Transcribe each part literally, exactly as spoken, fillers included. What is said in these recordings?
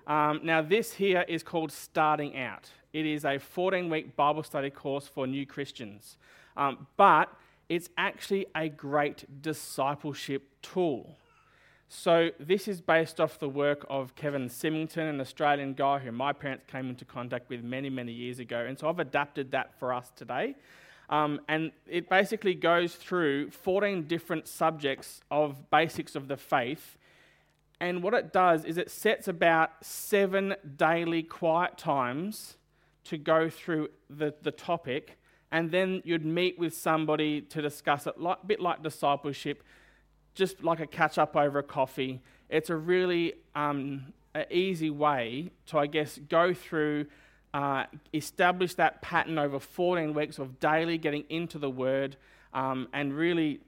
Um, now, this here is called Starting Out. It is a fourteen-week Bible study course for new Christians. Um, but it's actually a great discipleship tool. So this is based off the work of Kevin Symington, an Australian guy who my parents came into contact with many, many years ago. And so I've adapted that for us today. Um, and it basically goes through fourteen different subjects of basics of the faith. And what it does is it sets about seven daily quiet times to go through the, the topic. And then you'd meet with somebody to discuss it, a bit like discipleship, just like a catch-up over a coffee. It's a really um, a easy way to, I guess, go through, uh, establish that pattern over fourteen weeks of daily getting into the Word um, and really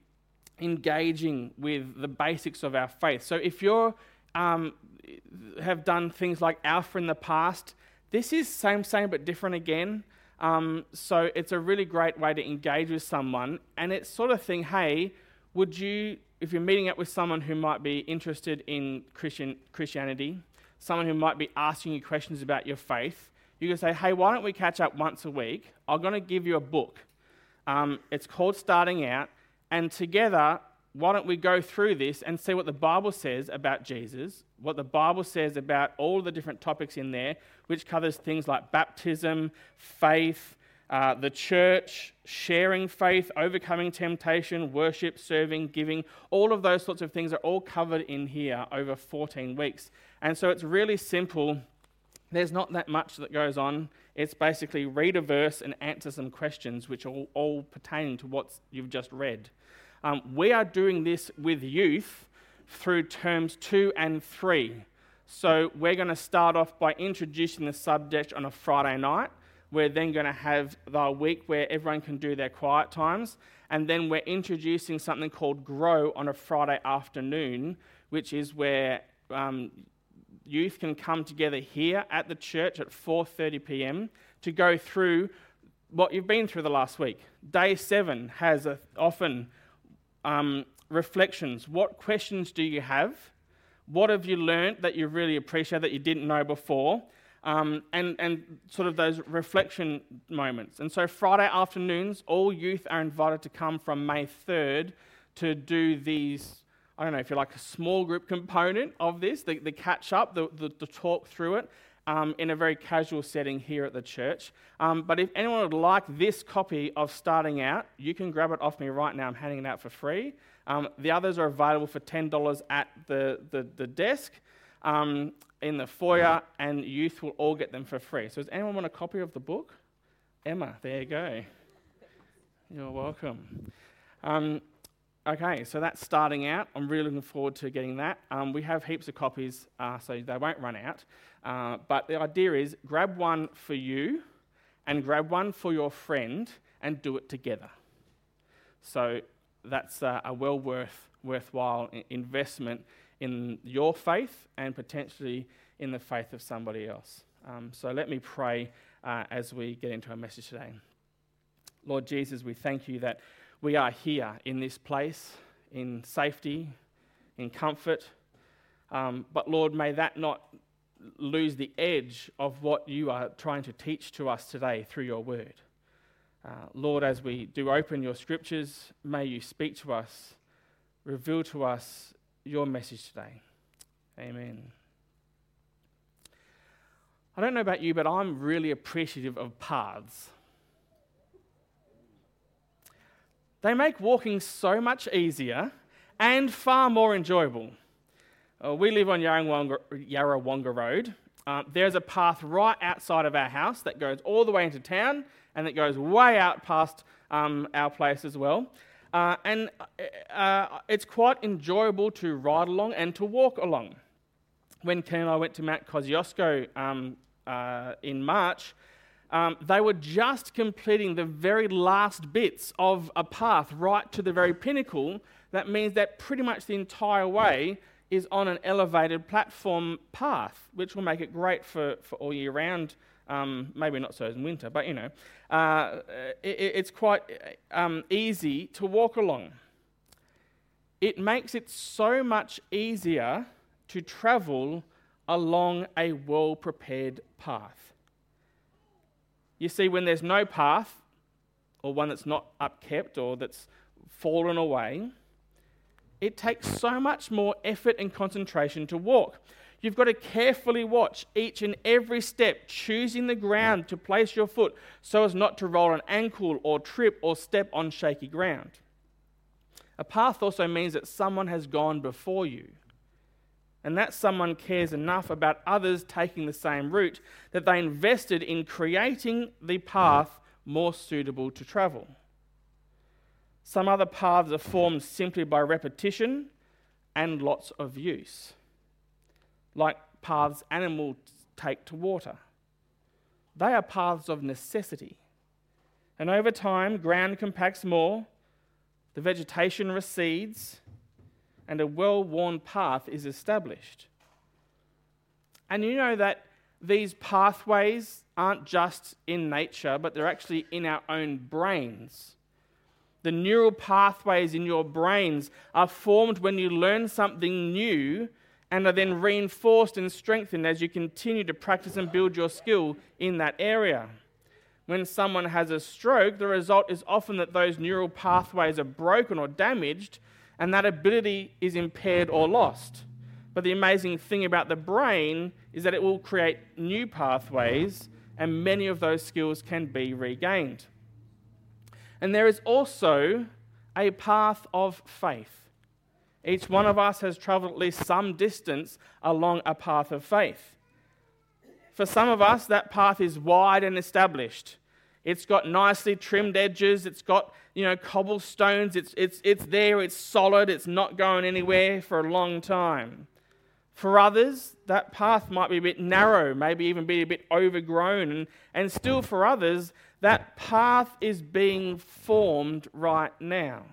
engaging with the basics of our faith. So if you um, have done things like Alpha in the past, this is same, same, but different again. Um, so it's a really great way to engage with someone. And it's sort of thing, hey, would you, if you're meeting up with someone who might be interested in Christian Christianity, someone who might be asking you questions about your faith, you can say, hey, why don't we catch up once a week? I'm going to give you a book. Um, it's called Starting Out. And together, why don't we go through this and see what the Bible says about Jesus, what the Bible says about all the different topics in there, which covers things like baptism, faith, uh, the church, sharing faith, overcoming temptation, worship, serving, giving. All of those sorts of things are all covered in here over fourteen weeks. And so it's really simple. There's not that much that goes on. It's basically read a verse and answer some questions, which are all, all pertaining to what you've just read. Um, we are doing this with youth through terms two and three. So we're going to start off by introducing the subject on a Friday night. We're then going to have the week where everyone can do their quiet times. And then we're introducing something called Grow on a Friday afternoon, which is where um, youth can come together here at the church at four thirty p.m. to go through what you've been through the last week. Day seven has a, often... Um, reflections. What questions do you have? What have you learnt that you really appreciate that you didn't know before? Um, and, and sort of those reflection moments. And so Friday afternoons, all youth are invited to come from May third to do these, I don't know if you like a small group component of this, the, the catch up, the, the, the talk through it. Um, in a very casual setting here at the church. Um, but if anyone would like this copy of Starting Out, you can grab it off me right now. I'm handing it out for free. Um, the others are available for ten dollars at the, the, the desk um, in the foyer, and youth will all get them for free. So does anyone want a copy of the book? Emma, there you go. You're welcome. Um, okay, so that's Starting Out. I'm really looking forward to getting that. Um, we have heaps of copies, uh, so they won't run out. Uh, but the idea is grab one for you and grab one for your friend and do it together. So that's uh, a well worth worthwhile investment in your faith and potentially in the faith of somebody else. Um, so let me pray uh, as we get into our message today. Lord Jesus, we thank you that we are here in this place in safety, in comfort. Um, but Lord, may that not lose the edge of what you are trying to teach to us today through your word. Uh, Lord, as we do open your scriptures, may you speak to us, reveal to us your message today. Amen. I don't know about you, but I'm really appreciative of paths. They make walking so much easier and far more enjoyable. Uh, we live on Yarrawonga, Yarrawonga Road. Uh, there's a path right outside of our house that goes all the way into town and that goes way out past um, our place as well. Uh, and uh, it's quite enjoyable to ride along and to walk along. When Ken and I went to Mount Kosciuszko um, uh, in March, um, they were just completing the very last bits of a path right to the very pinnacle. That means that pretty much the entire way is on an elevated platform path, which will make it great for, for all year round. Um, maybe not so in winter, but you know, uh, it, it's quite um, easy to walk along. It makes it so much easier to travel along a well-prepared path. You see, when there's no path, or one that's not upkept or that's fallen away, it takes so much more effort and concentration to walk. You've got to carefully watch each and every step, choosing the ground to place your foot so as not to roll an ankle or trip or step on shaky ground. A path also means that someone has gone before you, and that someone cares enough about others taking the same route that they invested in creating the path more suitable to travel. Some other paths are formed simply by repetition and lots of use, like paths animals take to water. They are paths of necessity. And over time, ground compacts more, the vegetation recedes, and a well-worn path is established. And you know that these pathways aren't just in nature, but they're actually in our own brains. The neural pathways in your brains are formed when you learn something new and are then reinforced and strengthened as you continue to practice and build your skill in that area. When someone has a stroke, the result is often that those neural pathways are broken or damaged, and that ability is impaired or lost. But the amazing thing about the brain is that it will create new pathways, and many of those skills can be regained. And there is also a path of faith. Each one of us has traveled at least some distance along a path of faith. For some of us, that path is wide and established. It's got nicely trimmed edges. It's got, you know, cobblestones. It's it's it's there. It's solid. It's not going anywhere for a long time. For others, that path might be a bit narrow, maybe even be a bit overgrown. And, and still for others, that path is being formed right now.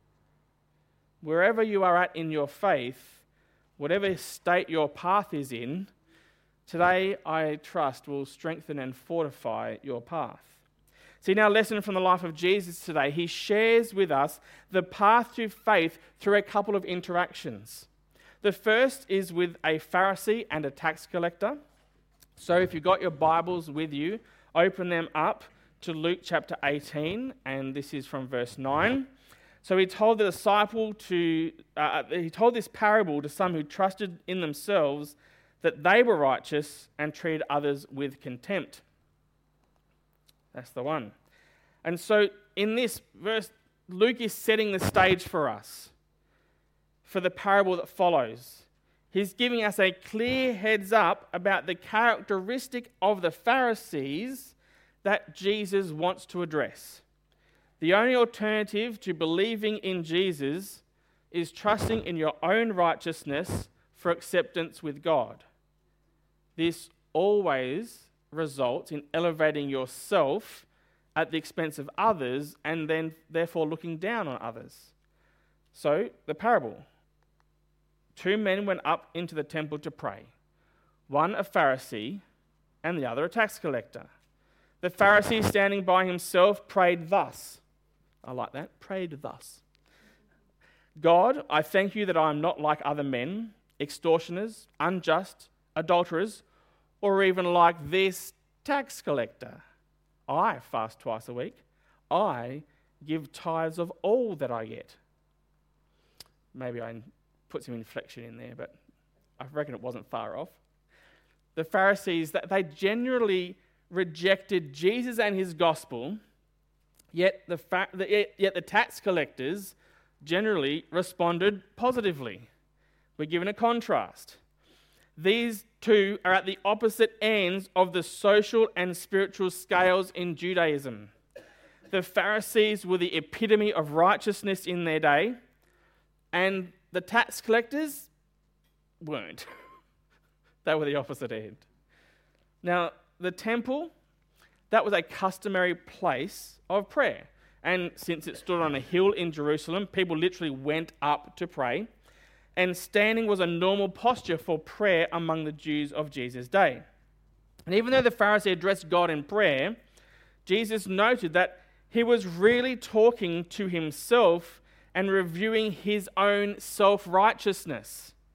Wherever you are at in your faith, whatever state your path is in, today, I trust, will strengthen and fortify your path. See, in our lesson from the life of Jesus today, he shares with us the path to faith through a couple of interactions. The first is with a Pharisee and a tax collector. So if you've got your Bibles with you, open them up to Luke chapter eighteen, and this is from verse nine. So he told the disciple to, uh, he told this parable to some who trusted in themselves that they were righteous and treated others with contempt. That's the one. And so in this verse, Luke is setting the stage for us for the parable that follows. He's giving us a clear heads up about the characteristic of the Pharisees that Jesus wants to address. The only alternative to believing in Jesus is trusting in your own righteousness for acceptance with God. This always results in elevating yourself at the expense of others and then therefore looking down on others. So, the parable. Two men went up into the temple to pray, one a Pharisee and the other a tax collector. The Pharisee, standing by himself, prayed thus. I like that. Prayed thus. God, I thank you that I am not like other men, extortioners, unjust, adulterers, or even like this tax collector. I fast twice a week. I give tithes of all that I get. Maybe I put some inflection in there, but I reckon it wasn't far off. The Pharisees, they generally rejected Jesus and his gospel, yet the, fa- yet the tax collectors generally responded positively. We're given a contrast. These two are at the opposite ends of the social and spiritual scales in Judaism. The Pharisees were the epitome of righteousness in their day, and the tax collectors weren't. They were the opposite end. Now, the temple, that was a customary place of prayer. And since it stood on a hill in Jerusalem, people literally went up to pray. And standing was a normal posture for prayer among the Jews of Jesus' day. And even though the Pharisee addressed God in prayer, Jesus noted that he was really talking to himself and reviewing his own self-righteousness.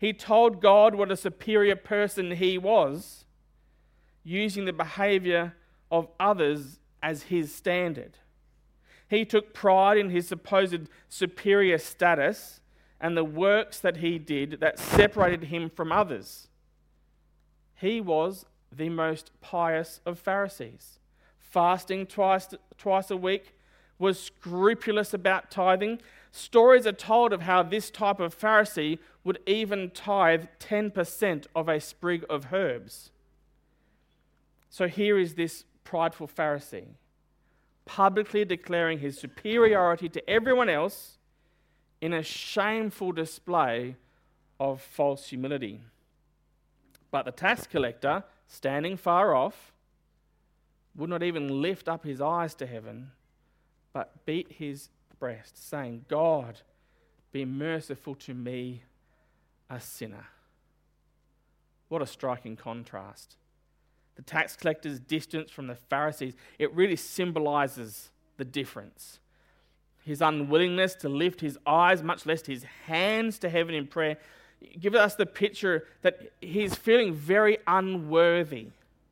He told God what a superior person he was, using the behavior of others as his standard. He took pride in his supposed superior status and the works that he did that separated him from others. He was the most pious of Pharisees, fasting twice, twice a week, was scrupulous about tithing. Stories are told of how this type of Pharisee would even tithe ten percent of a sprig of herbs. So here is this prideful Pharisee, publicly declaring his superiority to everyone else in a shameful display of false humility. But the tax collector, standing far off, would not even lift up his eyes to heaven, but beat his breast, saying, God, be merciful to me, a sinner. What a striking contrast. The tax collector's distance from the Pharisees, it really symbolizes the difference. His unwillingness to lift his eyes, much less his hands to heaven in prayer, gives us the picture that he's feeling very unworthy.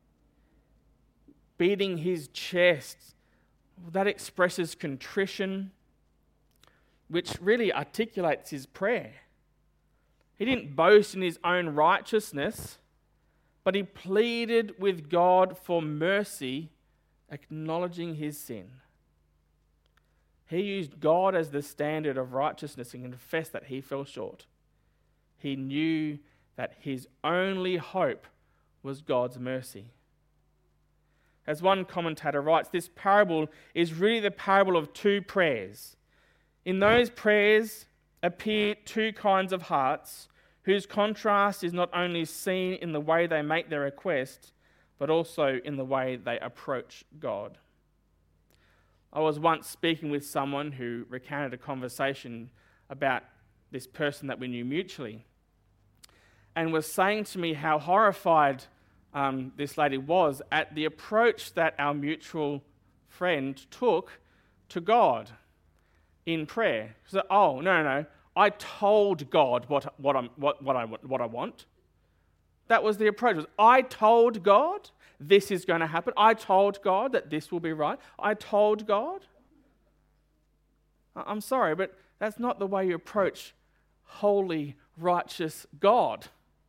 Beating his chest, that expresses contrition, which really articulates his prayer. He didn't boast in his own righteousness, but he pleaded with God for mercy, acknowledging his sin. He used God as the standard of righteousness and confessed that he fell short. He knew that his only hope was God's mercy. As one commentator writes, this parable is really the parable of two prayers. In those prayers appear two kinds of hearts whose contrast is not only seen in the way they make their request, but also in the way they approach God. I was once speaking with someone who recounted a conversation about this person that we knew mutually, and was saying to me how horrified um, this lady was at the approach that our mutual friend took to God in prayer. She said, "Oh no, no, no! I told God what what I'm what what I what I want." That was the approach. It was, I told God this is going to happen. I told God that this will be right. I told God. I'm sorry, but that's not the way you approach holy, righteous God.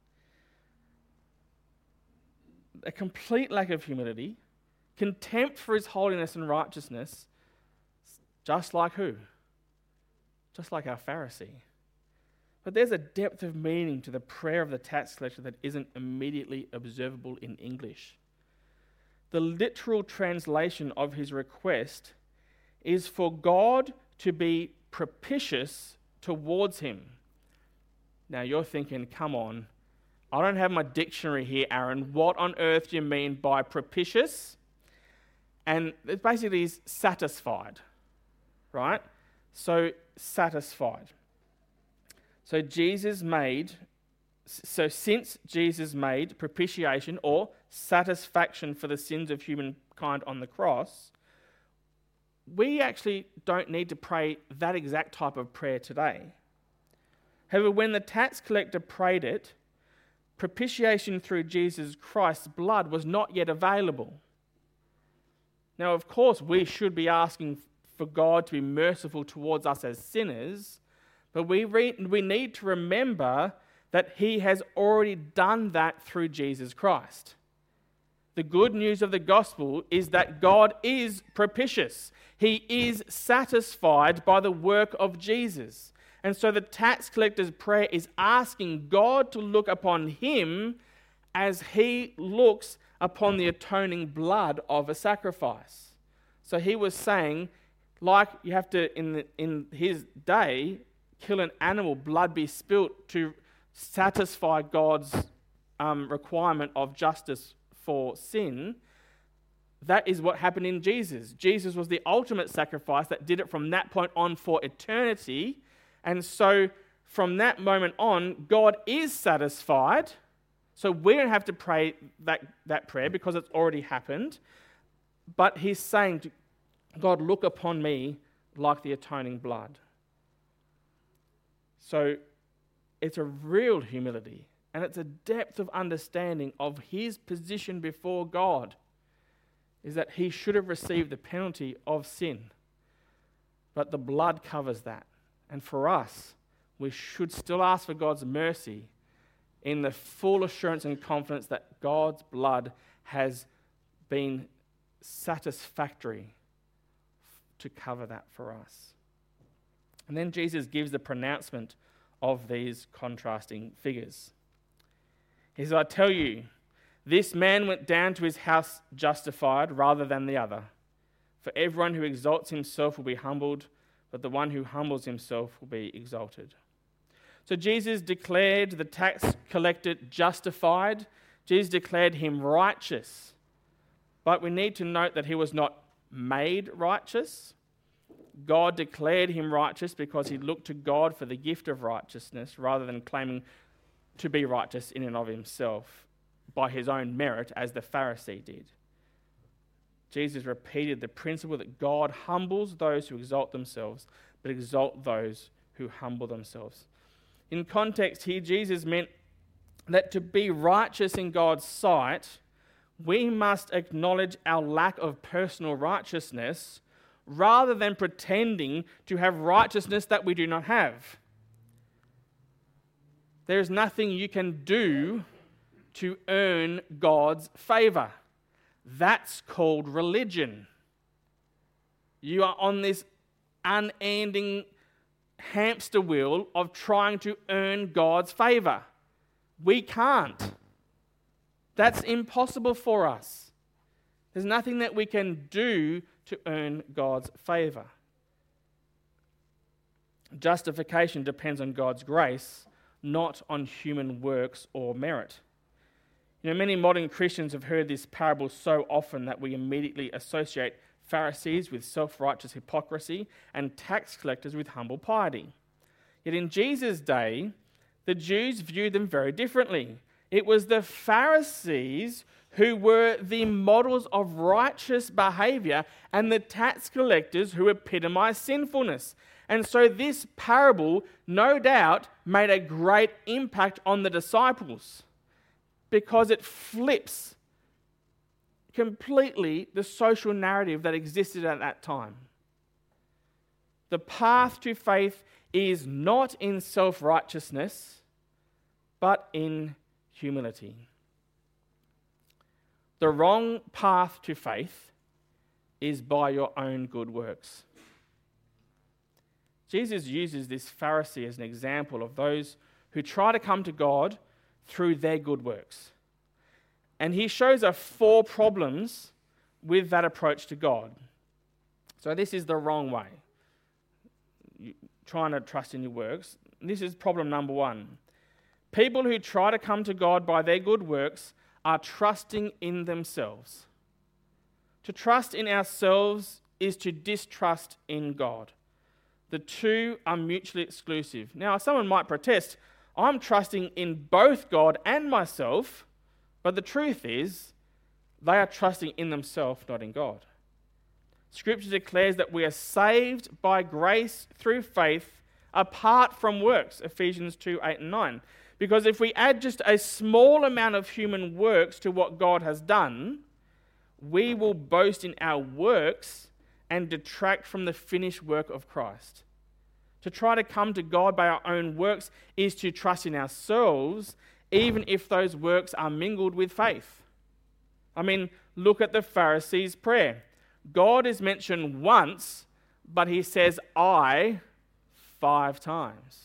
A complete lack of humility, contempt for his holiness and righteousness, just like who? Just like our Pharisee. But there's a depth of meaning to the prayer of the tax collector that isn't immediately observable in English. The literal translation of his request is for God to be propitious towards him. Now you're thinking, come on, I don't have my dictionary here, Aaron. What on earth do you mean by propitious? And it basically is satisfied, right? So satisfied. So Jesus made, so since Jesus made propitiation or satisfaction for the sins of humankind on the cross, we actually don't need to pray that exact type of prayer today. However, when the tax collector prayed it, propitiation through Jesus Christ's blood was not yet available. Now, of course, we should be asking for God to be merciful towards us as sinners, but we re- we need to remember that he has already done that through Jesus Christ. The good news of the gospel is that God is propitious. He is satisfied by the work of Jesus. And so the tax collector's prayer is asking God to look upon him as he looks upon the atoning blood of a sacrifice. So he was saying, like you have to, in the, in his day, kill an animal, blood be spilt to satisfy God's um, requirement of justice for sin. That is what happened in Jesus. Jesus was the ultimate sacrifice that did it from that point on for eternity. And so from that moment on, God is satisfied. So we don't have to pray that, that prayer because it's already happened. But he's saying, God, look upon me like the atoning blood. So it's a real humility, and it's a depth of understanding of his position before God, is that he should have received the penalty of sin. But the blood covers that. And for us, we should still ask for God's mercy in the full assurance and confidence that God's blood has been satisfactory to cover that for us. And then Jesus gives the pronouncement of these contrasting figures. He says, I tell you, this man went down to his house justified rather than the other. For everyone who exalts himself will be humbled, but the one who humbles himself will be exalted. So Jesus declared the tax collector justified. Jesus declared him righteous. But we need to note that he was not made righteous. God declared him righteous because he looked to God for the gift of righteousness rather than claiming to be righteous in and of himself by his own merit, as the Pharisee did. Jesus repeated the principle that God humbles those who exalt themselves, but exalt those who humble themselves. In context here, Jesus meant that to be righteous in God's sight, we must acknowledge our lack of personal righteousness rather than pretending to have righteousness that we do not have. There is nothing you can do to earn God's favor. That's called religion. You are on this unending hamster wheel of trying to earn God's favor. We can't. That's impossible for us. There's nothing that we can do to earn God's favor. Justification depends on God's grace, not on human works or merit. You know, many modern Christians have heard this parable so often that we immediately associate Pharisees with self-righteous hypocrisy and tax collectors with humble piety. Yet in Jesus' day, the Jews viewed them very differently. It was the Pharisees who were the models of righteous behavior and the tax collectors who epitomized sinfulness. And so this parable, no doubt, made a great impact on the disciples because it flips completely the social narrative that existed at that time. The path to faith is not in self-righteousness, but in humility. The wrong path to faith is by your own good works. Jesus uses this Pharisee as an example of those who try to come to God through their good works. And he shows us four problems with that approach to God. So this is the wrong way. You're trying to trust in your works. This is problem number one. People who try to come to God by their good works are trusting in themselves. To trust in ourselves is to distrust in God. The two are mutually exclusive. Now, someone might protest, I'm trusting in both God and myself, but the truth is, they are trusting in themselves, not in God. Scripture declares that we are saved by grace through faith apart from works, Ephesians two, eight and nine. Because if we add just a small amount of human works to what God has done, we will boast in our works and detract from the finished work of Christ. To try to come to God by our own works is to trust in ourselves, even if those works are mingled with faith. I mean, look at the Pharisees' prayer. God is mentioned once, but he says, I, five times.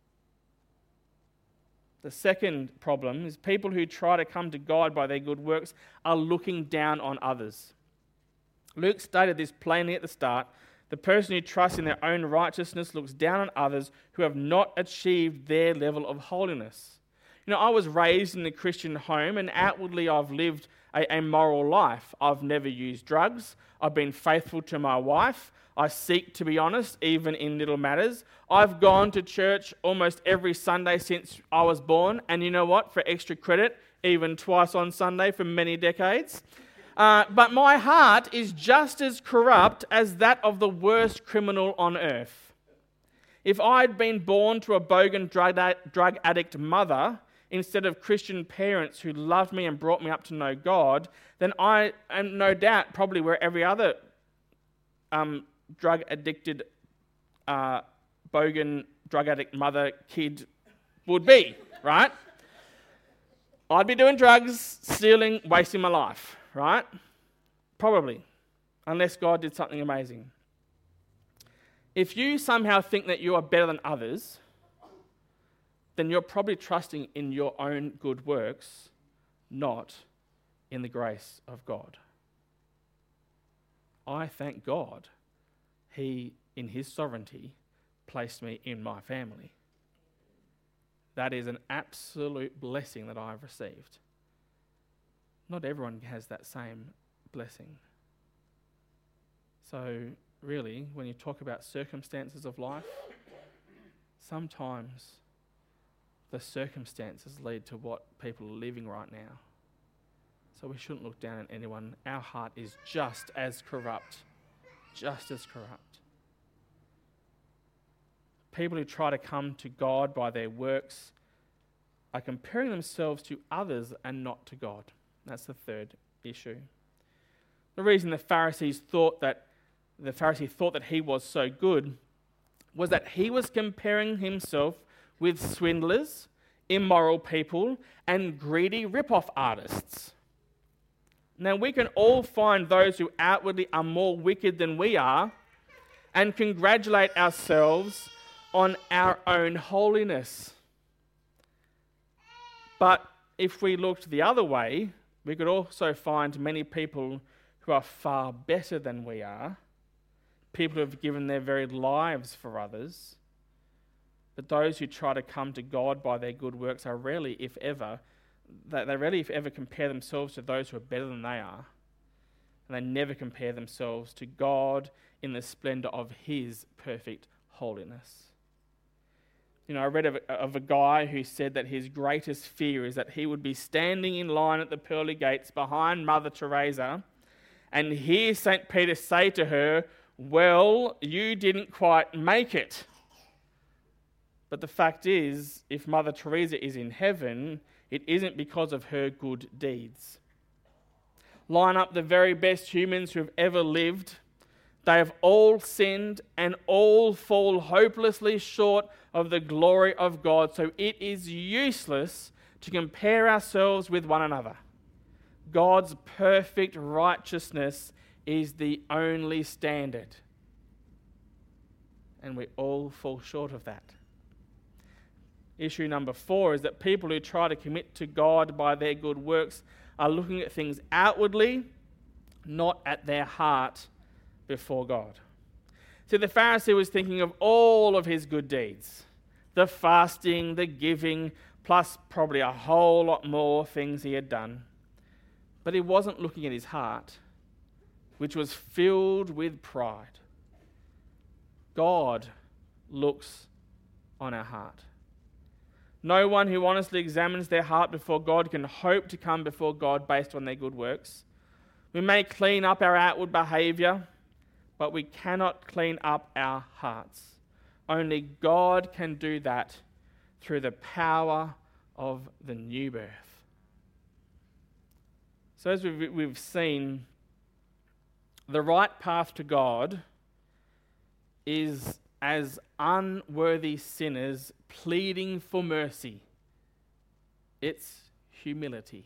The second problem is people who try to come to God by their good works are looking down on others. Luke stated this plainly at the start. The person who trusts in their own righteousness looks down on others who have not achieved their level of holiness. You know, I was raised in a Christian home, and outwardly I've lived a, a moral life. I've never used drugs. I've been faithful to my wife. I seek to be honest, even in little matters. I've gone to church almost every Sunday since I was born, and you know what? For extra credit, even twice on Sunday for many decades. Uh, but my heart is just as corrupt as that of the worst criminal on earth. If I'd been born to a bogan drug drug addict mother instead of Christian parents who loved me and brought me up to know God, then I am no doubt probably where every other um, drug addicted, uh, bogan drug addict mother kid would be, right? I'd be doing drugs, stealing, wasting my life, right? Probably, unless God did something amazing. If you somehow think that you are better than others, then you're probably trusting in your own good works, not in the grace of God. I thank God He, in His sovereignty, placed me in my family. That is an absolute blessing that I've received. Not everyone has that same blessing. So, really, when you talk about circumstances of life, sometimes the circumstances lead to what people are living right now. So we shouldn't look down on anyone. Our heart is just as corrupt, just as corrupt. People who try to come to God by their works are comparing themselves to others and not to God. That's the third issue. The reason the Pharisees thought that the Pharisee thought that he was so good was that he was comparing himself with swindlers, immoral people, and greedy rip-off artists. Now, we can all find those who outwardly are more wicked than we are and congratulate ourselves on our own holiness. But if we looked the other way, we could also find many people who are far better than we are, people who have given their very lives for others. But those who try to come to God by their good works are rarely, if ever, they rarely, if ever, compare themselves to those who are better than they are. And they never compare themselves to God in the splendor of His perfect holiness. You know, I read of a, of a guy who said that his greatest fear is that he would be standing in line at the pearly gates behind Mother Teresa and hear Saint Peter say to her, "Well, you didn't quite make it." But the fact is, if Mother Teresa is in heaven, it isn't because of her good deeds. Line up the very best humans who have ever lived. They have all sinned and all fall hopelessly short of the glory of God. So it is useless to compare ourselves with one another. God's perfect righteousness is the only standard. And we all fall short of that. Issue number four is that people who try to commit to God by their good works are looking at things outwardly, not at their heart before God. So the Pharisee was thinking of all of his good deeds, the fasting, the giving, plus probably a whole lot more things he had done. But he wasn't looking at his heart, which was filled with pride. God looks on our heart. No one who honestly examines their heart before God can hope to come before God based on their good works. We may clean up our outward behavior, but we cannot clean up our hearts. Only God can do that through the power of the new birth. So as we've, we've seen, the right path to God is as unworthy sinners pleading for mercy. It's humility.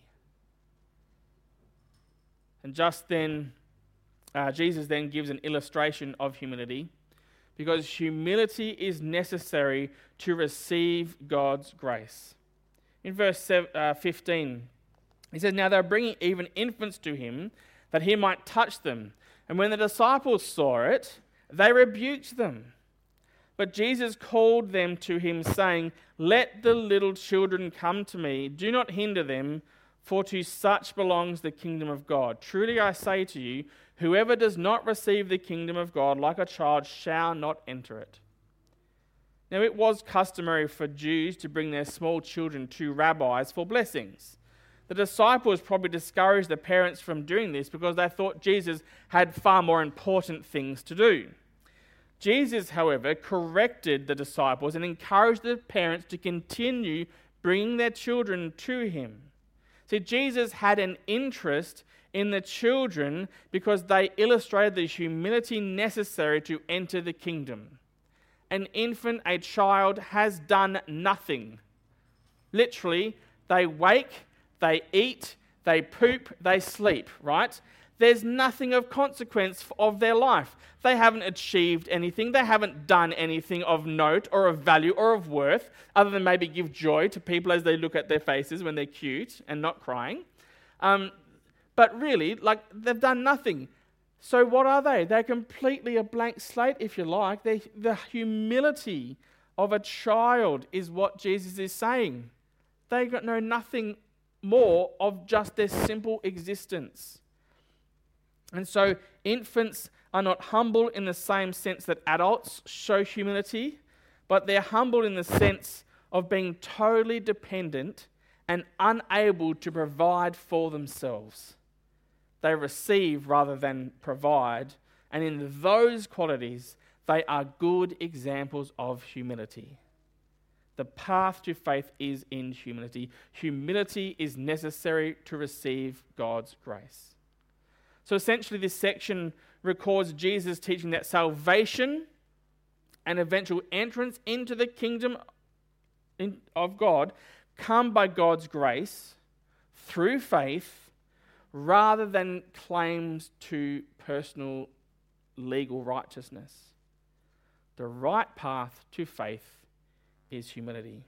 And just then, uh, Jesus then gives an illustration of humility, because humility is necessary to receive God's grace. In verse fifteen, he says, "Now they were bringing even infants to him, that he might touch them. And when the disciples saw it, they rebuked them. But Jesus called them to him, saying, 'Let the little children come to me. Do not hinder them, for to such belongs the kingdom of God. Truly I say to you, whoever does not receive the kingdom of God like a child shall not enter it.' Now it was customary for Jews to bring their small children to rabbis for blessings. The disciples probably discouraged the parents from doing this because they thought Jesus had far more important things to do. Jesus, however, corrected the disciples and encouraged the parents to continue bringing their children to him. See, Jesus had an interest in the children because they illustrated the humility necessary to enter the kingdom. An infant, a child, has done nothing. Literally, they wake, they eat, they poop, they sleep, right? There's nothing of consequence of their life. They haven't achieved anything. They haven't done anything of note or of value or of worth, other than maybe give joy to people as they look at their faces when they're cute and not crying. Um, but really, like, they've done nothing. So what are they? They're completely a blank slate, if you like. They're, the humility of a child is what Jesus is saying. They got know nothing more of just their simple existence. And so infants are not humble in the same sense that adults show humility, but they're humble in the sense of being totally dependent and unable to provide for themselves. They receive rather than provide, and in those qualities, they are good examples of humility. The path to faith is in humility. Humility is necessary to receive God's grace. So essentially, this section records Jesus teaching that salvation and eventual entrance into the kingdom of God come by God's grace through faith rather than claims to personal legal righteousness. The right path to faith is humility.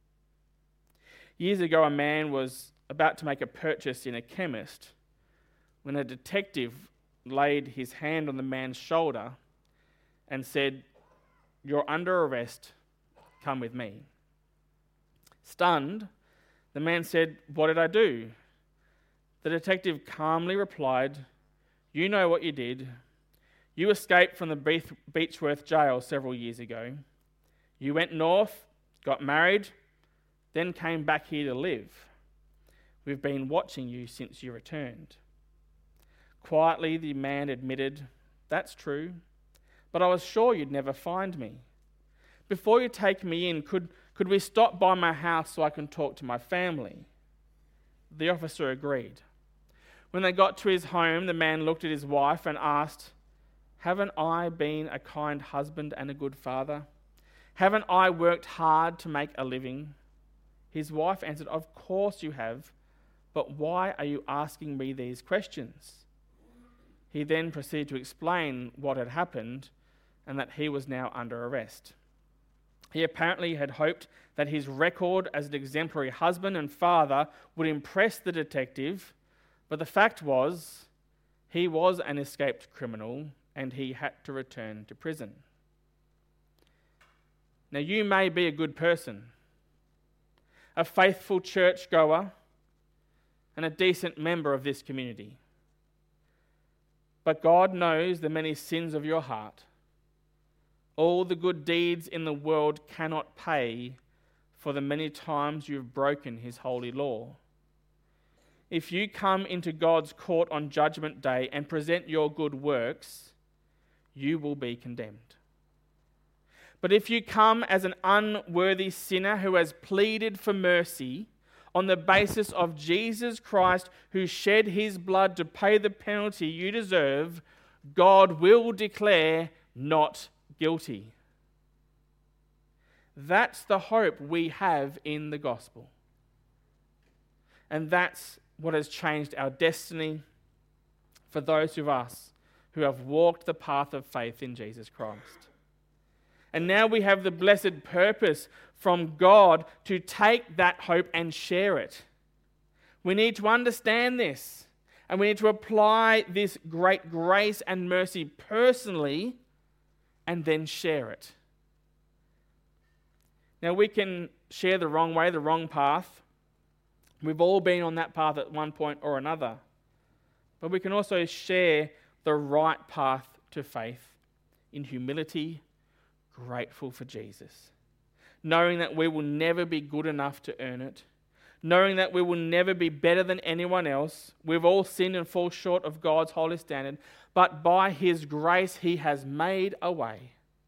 Years ago, a man was about to make a purchase in a chemist when a detective laid his hand on the man's shoulder and said, "You're under arrest, come with me." Stunned, the man said, "What did I do?" The detective calmly replied, "You know what you did. You escaped from the Beechworth jail several years ago. You went north, got married, then came back here to live. We've been watching you since you returned." Quietly, the man admitted, "That's true, but I was sure you'd never find me. Before you take me in, could, could we stop by my house so I can talk to my family?" The officer agreed. When they got to his home, the man looked at his wife and asked, "Haven't I been a kind husband and a good father? Haven't I worked hard to make a living?" His wife answered, "Of course you have, but why are you asking me these questions?" He then proceeded to explain what had happened and that he was now under arrest. He apparently had hoped that his record as an exemplary husband and father would impress the detective, but the fact was he was an escaped criminal and he had to return to prison. Now, you may be a good person, a faithful churchgoer, and a decent member of this community. But God knows the many sins of your heart. All the good deeds in the world cannot pay for the many times you've broken his holy law. If you come into God's court on Judgment Day and present your good works, you will be condemned. But if you come as an unworthy sinner who has pleaded for mercy on the basis of Jesus Christ, who shed his blood to pay the penalty you deserve, God will declare not guilty. That's the hope we have in the gospel. And that's what has changed our destiny for those of us who have walked the path of faith in Jesus Christ. And now we have the blessed purpose from God to take that hope and share it. We need to understand this, and we need to apply this great grace and mercy personally and then share it. Now, we can share the wrong way, the wrong path. We've all been on that path at one point or another. But we can also share the right path to faith in humility, grateful for Jesus, knowing that we will never be good enough to earn it, knowing that we will never be better than anyone else. We've all sinned and fall short of God's holy standard, but by his grace he has made a way.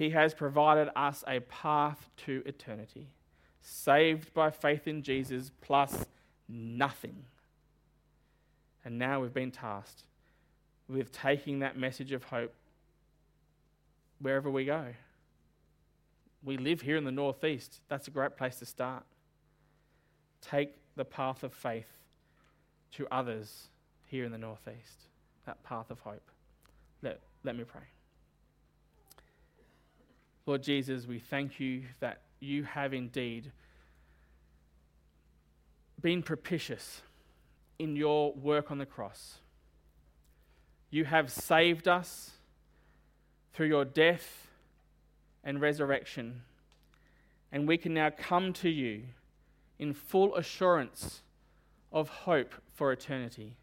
He has provided us a path to eternity, saved by faith in Jesus plus nothing. And now we've been tasked with taking that message of hope wherever we go. We live here in the northeast. That's a great place to start. Take the path of faith to others here in the northeast, that path of hope. Let, let me pray. Lord Jesus, we thank you that you have indeed been propitious in your work on the cross. You have saved us through your death and resurrection, and we can now come to you in full assurance of hope for eternity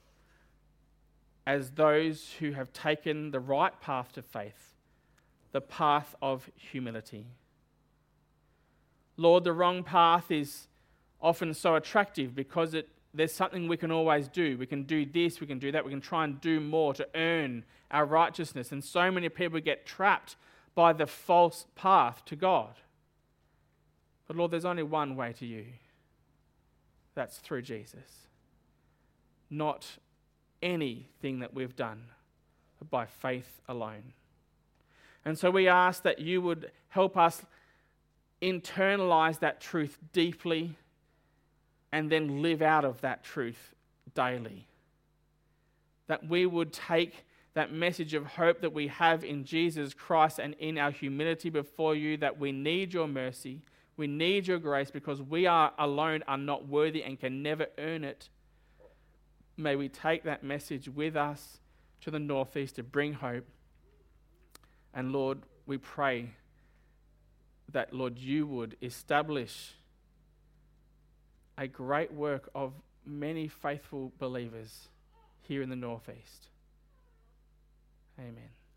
as those who have taken the right path to faith, the path of humility. Lord, the wrong path is often so attractive because it there's something we can always do. We can do this, we can do that, we can try and do more to earn our righteousness. And so many people get trapped by the false path to God. But Lord, there's only one way to you. That's through Jesus. Not anything that we've done, but by faith alone. And so we ask that you would help us internalize that truth deeply and then live out of that truth daily. That we would take that message of hope that we have in Jesus Christ and in our humility before you, that we need your mercy, we need your grace because we are alone are not worthy and can never earn it. May we take that message with us to the northeast to bring hope. And Lord, we pray that, Lord, you would establish a great work of many faithful believers here in the northeast. Amen.